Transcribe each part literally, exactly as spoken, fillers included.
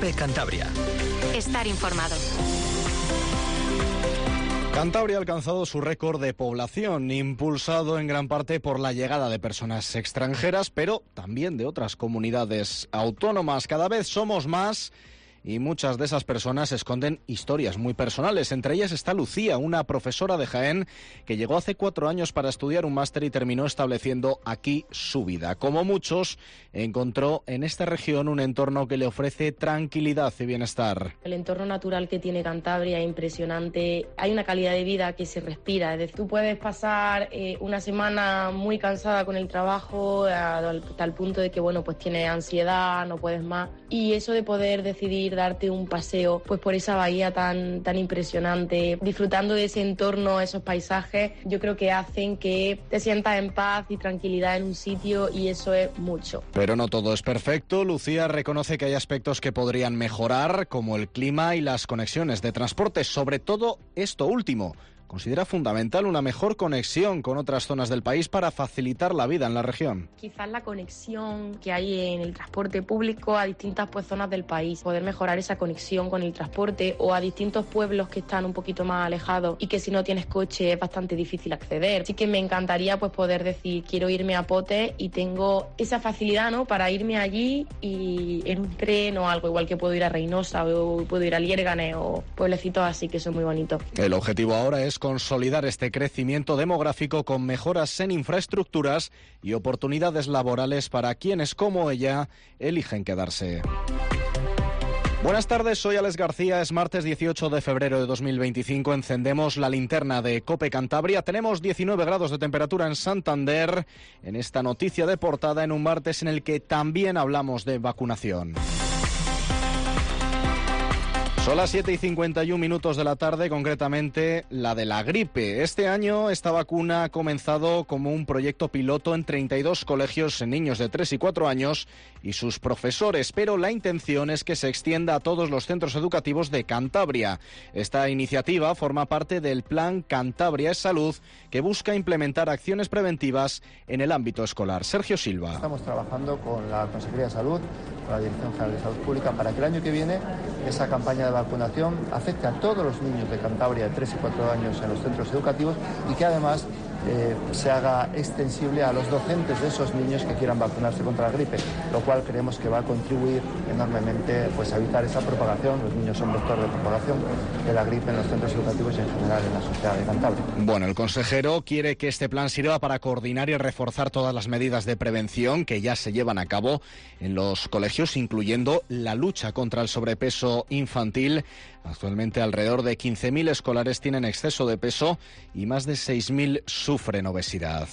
COPE Cantabria. Estar informado. Cantabria ha alcanzado su récord de población, impulsado en gran parte por la llegada de personas extranjeras, pero también de otras comunidades autónomas. Cada vez somos más y muchas de esas personas esconden historias muy personales. Entre ellas está Lucía, una profesora de Jaén que llegó hace cuatro años para estudiar un máster y terminó estableciendo aquí su vida. Como muchos, encontró en esta región un entorno que le ofrece tranquilidad y bienestar. El entorno natural que tiene Cantabria es impresionante. Hay una calidad de vida que se respira. Es decir, tú puedes pasar eh, una semana muy cansada con el trabajo, hasta el punto de que, bueno, pues tienes ansiedad, no puedes más. Y eso de poder decidir darte un paseo pues por esa bahía tan, tan impresionante, disfrutando de ese entorno, esos paisajes, yo creo que hacen que te sientas en paz y tranquilidad en un sitio, y eso es mucho. Pero no todo es perfecto. Lucía reconoce que hay aspectos que podrían mejorar, como el clima y las conexiones de transporte, sobre todo esto último. Considera fundamental una mejor conexión con otras zonas del país para facilitar la vida en la región. Quizás la conexión que hay en el transporte público a distintas pues, zonas del país, poder mejorar esa conexión con el transporte, o a distintos pueblos que están un poquito más alejados y que si no tienes coche es bastante difícil acceder. Así que me encantaría pues, poder decir, quiero irme a Potes y tengo esa facilidad, ¿no?, para irme allí y en un tren o algo, igual que puedo ir a Reynosa o puedo ir a Liérganes o pueblecitos así que son muy bonitos. El objetivo ahora es consolidar este crecimiento demográfico con mejoras en infraestructuras y oportunidades laborales para quienes, como ella, eligen quedarse. Buenas tardes, soy Alex García, es martes dieciocho de febrero de dos mil veinticinco, encendemos la linterna de COPE Cantabria, tenemos diecinueve grados de temperatura en Santander, en esta noticia de portada en un martes en el que también hablamos de vacunación. Son las siete y cincuenta y un minutos de la tarde, concretamente la de la gripe. Este año esta vacuna ha comenzado como un proyecto piloto en treinta y dos colegios en niños de tres y cuatro años y sus profesores, pero la intención es que se extienda a todos los centros educativos de Cantabria. Esta iniciativa forma parte del Plan Cantabria es Salud, que busca implementar acciones preventivas en el ámbito escolar. Sergio Silva. Estamos trabajando con la Consejería de Salud, con la Dirección General de Salud Pública, para que el año que viene esa campaña de vacunación afecte a todos los niños de Cantabria de tres y cuatro años en los centros educativos, y que además eh, se haga extensible a los docentes de esos niños que quieran vacunarse contra la gripe, lo cual creemos que va a contribuir enormemente pues, a evitar esa propagación. Los niños son vector de propagación de la gripe en los centros educativos y en general en la sociedad de Cantabria. Bueno, el consejero quiere que este plan sirva para coordinar y reforzar todas las medidas de prevención que ya se llevan a cabo en los colegios, incluyendo la lucha contra el sobrepeso infantil. Actualmente alrededor de quince mil escolares tienen exceso de peso y más de seis mil sufren obesidad.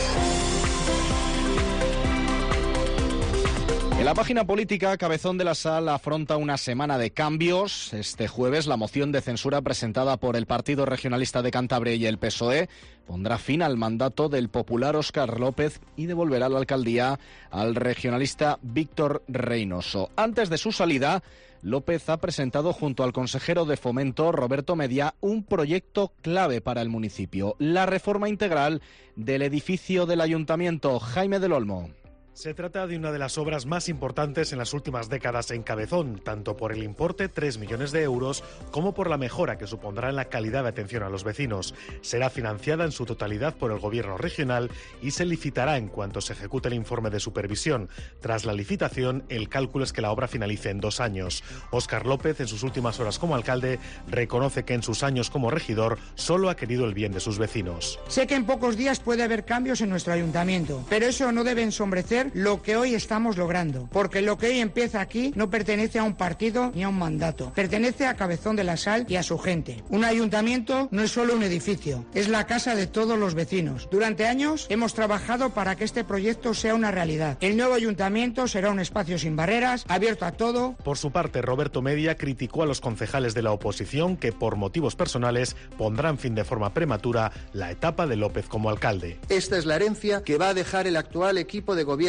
En la página política, Cabezón de la Sal afronta una semana de cambios. Este jueves, la moción de censura presentada por el Partido Regionalista de Cantabria y el P S O E pondrá fin al mandato del popular Óscar López y devolverá la alcaldía al regionalista Víctor Reynoso. Antes de su salida, López ha presentado junto al consejero de Fomento, Roberto Media, un proyecto clave para el municipio: la reforma integral del edificio del Ayuntamiento. Jaime del Olmo. Se trata de una de las obras más importantes en las últimas décadas en Cabezón, tanto por el importe, tres millones de euros, como por la mejora que supondrá en la calidad de atención a los vecinos. Será financiada en su totalidad por el Gobierno regional y se licitará en cuanto se ejecute el informe de supervisión. Tras la licitación, el cálculo es que la obra finalice en dos años. Óscar López, en sus últimas horas como alcalde, reconoce que en sus años como regidor solo ha querido el bien de sus vecinos. Sé que en pocos días puede haber cambios en nuestro ayuntamiento, pero eso no debe ensombrecer lo que hoy estamos logrando, porque lo que hoy empieza aquí no pertenece a un partido ni a un mandato, pertenece a Cabezón de la Sal y a su gente. Un ayuntamiento no es solo un edificio, es la casa de todos los vecinos. Durante años hemos trabajado para que este proyecto sea una realidad. El nuevo ayuntamiento será un espacio sin barreras, abierto a todo. Por su parte, Roberto Media criticó a los concejales de la oposición que, por motivos personales, pondrán fin de forma prematura la etapa de López como alcalde. Esta es la herencia que va a dejar el actual equipo de gobierno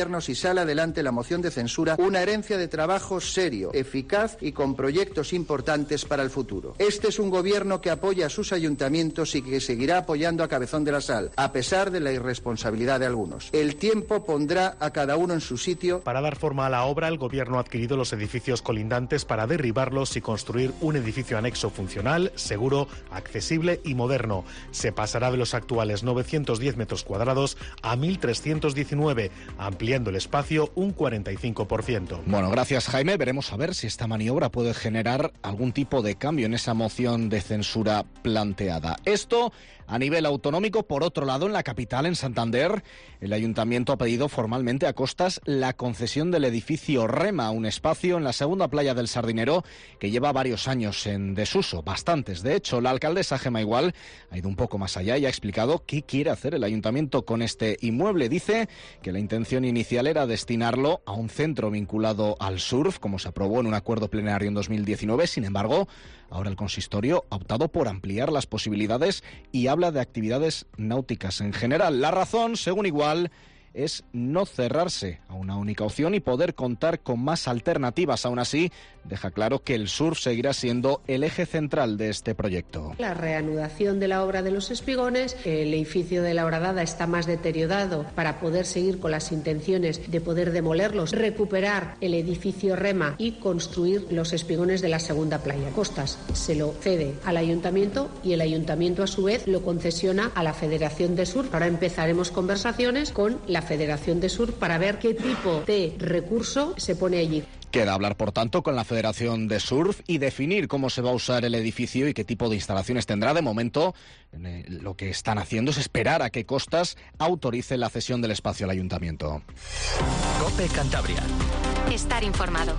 Gobierno, si sale adelante la moción de censura, una herencia de trabajo serio, eficaz y con proyectos importantes para el futuro. Este es un Gobierno que apoya a sus ayuntamientos y que seguirá apoyando a Cabezón de la Sal, a pesar de la irresponsabilidad de algunos. El tiempo pondrá a cada uno en su sitio. Para dar forma a la obra, el Gobierno ha adquirido los edificios colindantes para derribarlos y construir un edificio anexo funcional, seguro, accesible y moderno. Se pasará de los actuales novecientos diez metros cuadrados a mil trescientos diecinueve, ampliando el espacio un cuarenta y cinco por ciento. Bueno, gracias, Jaime. Veremos a ver si esta maniobra puede generar algún tipo de cambio en esa moción de censura planteada. Esto a nivel autonómico. Por otro lado, en la capital, en Santander, el Ayuntamiento ha pedido formalmente a Costas la concesión del edificio Rema, un espacio en la segunda playa del Sardinero que lleva varios años en desuso, bastantes. De hecho, la alcaldesa Gemma Igual ha ido un poco más allá y ha explicado qué quiere hacer el Ayuntamiento con este inmueble. Dice que la intención inicial era destinarlo a un centro vinculado al surf, como se aprobó en un acuerdo plenario en dos mil diecinueve. Sin embargo, ahora el consistorio ha optado por ampliar las posibilidades y habla de actividades náuticas en general. La razón, según Igual, es no cerrarse a una única opción y poder contar con más alternativas. Aún así, deja claro que el surf seguirá siendo el eje central de este proyecto. La reanudación de la obra de los espigones, el edificio de la Horadada está más deteriorado para poder seguir con las intenciones de poder demolerlos, recuperar el edificio Rema y construir los espigones de la segunda playa. Costas se lo cede al Ayuntamiento y el Ayuntamiento a su vez lo concesiona a la Federación de Surf. Ahora empezaremos conversaciones con la Federación de Surf para ver qué tipo de recurso se pone allí. Queda hablar, por tanto, con la Federación de Surf y definir cómo se va a usar el edificio y qué tipo de instalaciones tendrá. De momento, lo que están haciendo es esperar a que Costas autorice la cesión del espacio al Ayuntamiento. COPE Cantabria. Estar informado.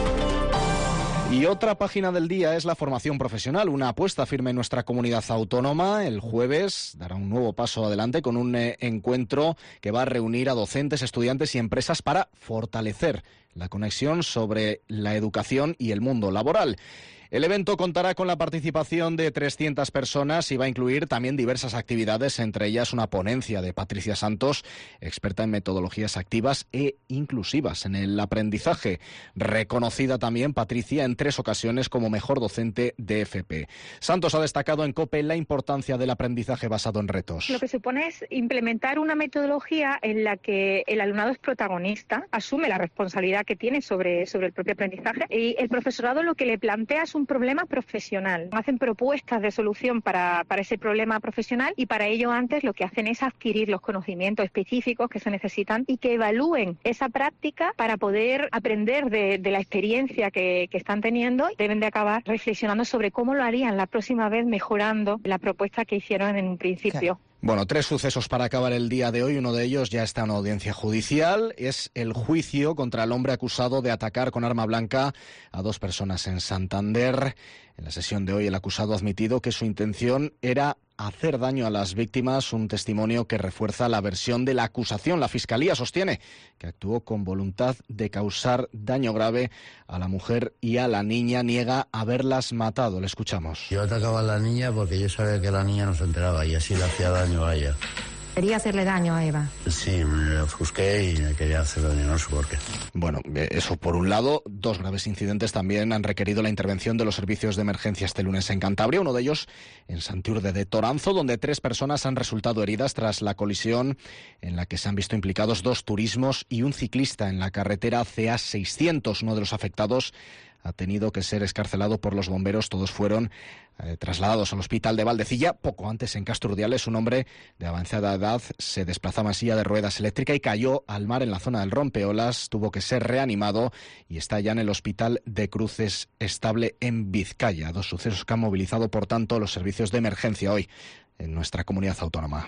Y otra página del día es la formación profesional, una apuesta firme en nuestra comunidad autónoma. El jueves dará un nuevo paso adelante con un eh, encuentro que va a reunir a docentes, estudiantes y empresas para fortalecer la conexión sobre la educación y el mundo laboral. El evento contará con la participación de trescientas personas y va a incluir también diversas actividades, entre ellas una ponencia de Patricia Santos, experta en metodologías activas e inclusivas en el aprendizaje. Reconocida también Patricia en tres ocasiones como mejor docente de F P. Santos ha destacado en COPE la importancia del aprendizaje basado en retos. Lo que supone es implementar una metodología en la que el alumnado es protagonista, asume la responsabilidad que tiene sobre, sobre el propio aprendizaje y el profesorado lo que le plantea es un un problema profesional. Hacen propuestas de solución para, para ese problema profesional y para ello antes lo que hacen es adquirir los conocimientos específicos que se necesitan y que evalúen esa práctica para poder aprender de, de la experiencia que, que están teniendo. Deben de acabar reflexionando sobre cómo lo harían la próxima vez, mejorando la propuesta que hicieron en un principio. Claro. Bueno, tres sucesos para acabar el día de hoy. Uno de ellos ya está en audiencia judicial. Es el juicio contra el hombre acusado de atacar con arma blanca a dos personas en Santander. En la sesión de hoy el acusado ha admitido que su intención era hacer daño a las víctimas, un testimonio que refuerza la versión de la acusación. La Fiscalía sostiene que actuó con voluntad de causar daño grave a la mujer y a la niña. Niega haberlas matado. Le escuchamos. Yo atacaba a la niña porque yo sabía que la niña no se enteraba y así le hacía daño a ella. Quería hacerle daño a Eva. Sí, me ofusqué y le quería hacer daño, no sé por qué. Bueno, eso por un lado. Dos graves incidentes también han requerido la intervención de los servicios de emergencia este lunes en Cantabria. Uno de ellos en Santiurde de Toranzo, donde tres personas han resultado heridas tras la colisión en la que se han visto implicados dos turismos y un ciclista en la carretera C A seiscientos. Uno de los afectados ha tenido que ser excarcelado por los bomberos. Todos fueron eh, trasladados al hospital de Valdecilla. Poco antes, en Casturdiales, un hombre de avanzada edad se desplazaba en silla de ruedas eléctrica y cayó al mar en la zona del Rompeolas. Tuvo que ser reanimado y está ya en el hospital de Cruces Estable en Vizcaya. Dos sucesos que han movilizado, por tanto, los servicios de emergencia hoy en nuestra comunidad autónoma.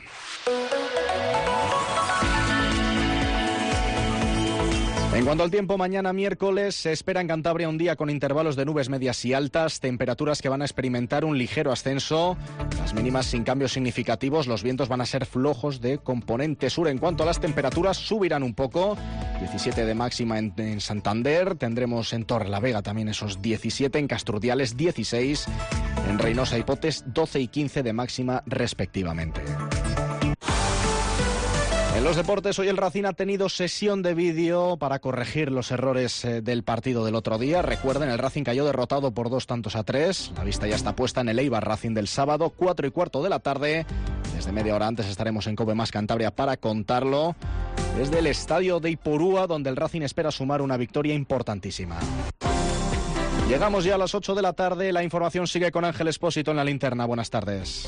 En cuanto al tiempo, mañana miércoles se espera en Cantabria un día con intervalos de nubes medias y altas, temperaturas que van a experimentar un ligero ascenso, las mínimas sin cambios significativos, los vientos van a ser flojos de componente sur. En cuanto a las temperaturas, subirán un poco, diecisiete de máxima en, en Santander, tendremos en Torrelavega también esos diecisiete, en Casturdiales dieciséis, en Reynosa y Potes doce y quince de máxima respectivamente. En En los deportes, hoy el Racing ha tenido sesión de vídeo para corregir los errores eh, del partido del otro día. Recuerden, el Racing cayó derrotado por dos tantos a tres. La vista ya está puesta en el Eibar Racing del sábado, cuatro y cuarto de la tarde. Desde media hora antes estaremos en Cope Más Cantabria para contarlo. Desde el estadio de Ipurúa, donde el Racing espera sumar una victoria importantísima. Llegamos ya a las ocho de la tarde. La información sigue con Ángel Expósito en la linterna. Buenas tardes.